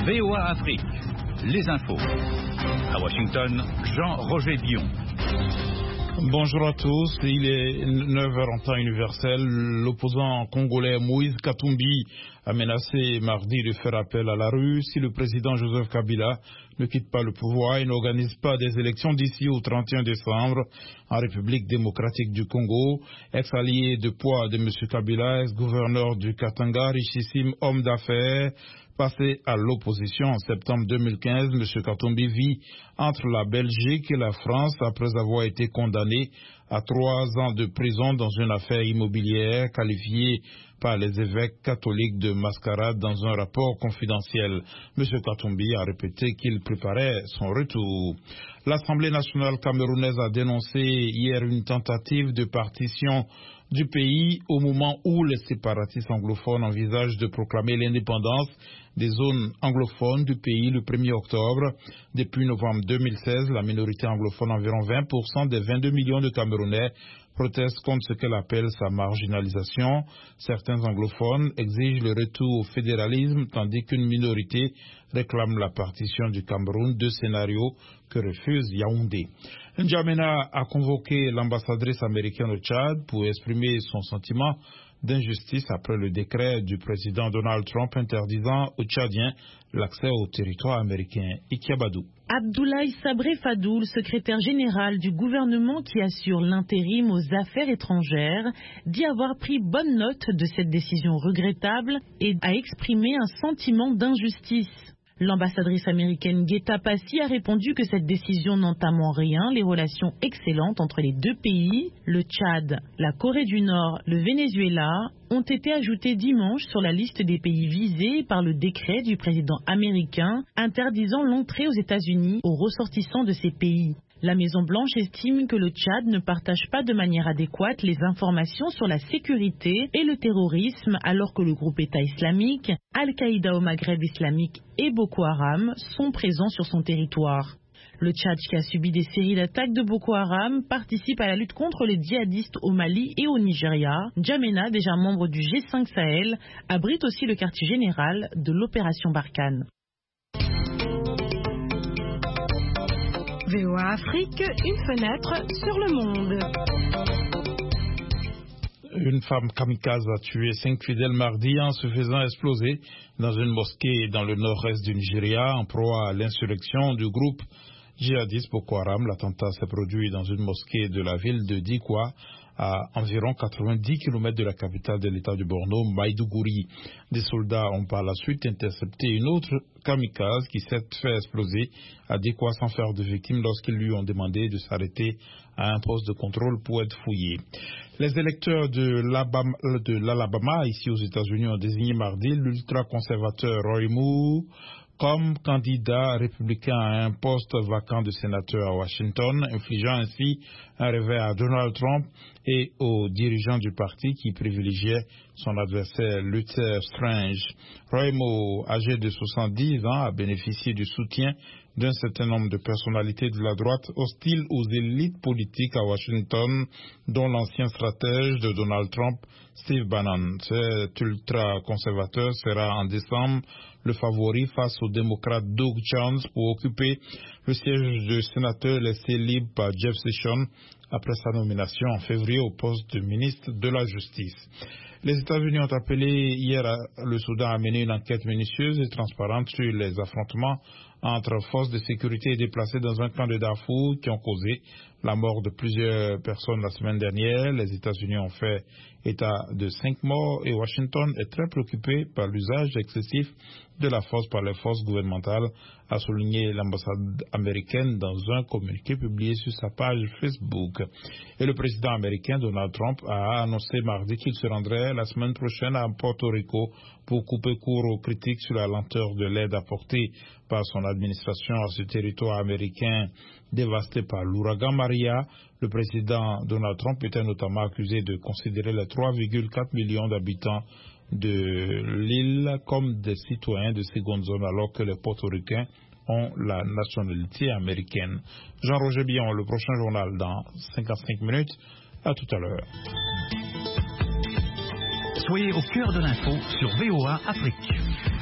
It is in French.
VOA Afrique, les infos. À Washington, Jean-Roger Bion. Bonjour à tous, il est 9h en temps universel. L'opposant congolais Moïse Katumbi a menacé mardi de faire appel à la rue si le président Joseph Kabila ne quitte pas le pouvoir et n'organise pas des élections d'ici au 31 décembre en République démocratique du Congo. Ex-allié de poids de M. Kabila, ex-gouverneur du Katanga, richissime homme d'affaires, passé à l'opposition en septembre 2015, M. Katumbi vit entre la Belgique et la France après avoir été condamné à 3 ans de prison dans une affaire immobilière qualifiée par les évêques catholiques de mascarade dans un rapport confidentiel. M. Katumbi a répété qu'il préparait son retour. L'Assemblée nationale camerounaise a dénoncé hier une tentative de partition du pays au moment où les séparatistes anglophones envisagent de proclamer l'indépendance des zones anglophones du pays le 1er octobre. Depuis novembre 2016, la minorité anglophone, environ 20% des 22 millions de Camerounais, proteste contre ce qu'elle appelle sa marginalisation. Certains anglophones exigent le retour au fédéralisme, tandis qu'une minorité réclame la partition du Cameroun, 2 scénarios que refuse Yaoundé. N'Djamena a convoqué l'ambassadrice américaine au Tchad pour exprimer son sentiment d'injustice après le décret du président Donald Trump interdisant aux Tchadiens l'accès au territoire américain. Ikiabadou. Abdoulaye Sabré Fadoul, secrétaire général du gouvernement qui assure l'intérim aux affaires étrangères, dit avoir pris bonne note de cette décision regrettable et a exprimé un sentiment d'injustice. L'ambassadrice américaine Guetta Passi a répondu que cette décision n'entame en rien les relations excellentes entre les deux pays. Le Tchad, la Corée du Nord, le Venezuela ont été ajoutés dimanche sur la liste des pays visés par le décret du président américain interdisant l'entrée aux États-Unis aux ressortissants de ces pays. La Maison-Blanche estime que le Tchad ne partage pas de manière adéquate les informations sur la sécurité et le terrorisme alors que le groupe État islamique, Al-Qaïda au Maghreb islamique et Boko Haram sont présents sur son territoire. Le Tchad, qui a subi des séries d'attaques de Boko Haram, participe à la lutte contre les djihadistes au Mali et au Nigeria. N'Djamena, déjà membre du G5 Sahel, abrite aussi le quartier général de l'opération Barkhane. VOA Afrique, une fenêtre sur le monde. Une femme kamikaze a tué 5 fidèles mardi en se faisant exploser dans une mosquée dans le nord-est du Nigeria en proie à l'insurrection du groupe djihadiste Boko Haram. L'attentat s'est produit dans une mosquée de la ville de Dikwa, à environ 90 km de la capitale de l'état du Borno, Maïdougouri. Des soldats ont par la suite intercepté une autre kamikaze qui s'est fait exploser à Dikwa sans faire de victimes lorsqu'ils lui ont demandé de s'arrêter à un poste de contrôle pour être fouillé. Les électeurs de l'Alabama, ici aux États-Unis, ont désigné mardi l'ultra-conservateur Roy Moore comme candidat républicain à un poste vacant de sénateur à Washington, infligeant ainsi un revers à Donald Trump et aux dirigeants du parti qui privilégiaient son adversaire Luther Strange. Roy Moore, âgé de 70 ans, a bénéficié du soutien d'un certain nombre de personnalités de la droite hostiles aux élites politiques à Washington, dont l'ancien stratège de Donald Trump, Steve Bannon. Cet ultra-conservateur sera en décembre le favori face au démocrate Doug Jones pour occuper le siège de sénateur laissé libre par Jeff Sessions après sa nomination en février au poste de ministre de la Justice. Les États-Unis ont appelé hier le Soudan à mener une enquête minutieuse et transparente sur les affrontements entre forces de sécurité déplacées dans un camp de Darfour qui ont causé la mort de plusieurs personnes la semaine dernière. Les États-Unis ont fait état de 5 morts et Washington est très préoccupé par l'usage excessif de la force par les forces gouvernementales, a souligné l'ambassade américaine dans un communiqué publié sur sa page Facebook. Et le président américain Donald Trump a annoncé mardi qu'il se rendrait la semaine prochaine à Porto Rico pour couper court aux critiques sur la lenteur de l'aide apportée par son administration à ce territoire américain dévasté par l'ouragan Maria. Le président Donald Trump était notamment accusé de considérer les 3,4 millions d'habitants de l'île comme des citoyens de seconde zone alors que les portoricains ont la nationalité américaine. Jean-Roger Bion, le prochain journal dans 55 minutes. À tout à l'heure. Soyez au cœur de l'info sur VOA Afrique.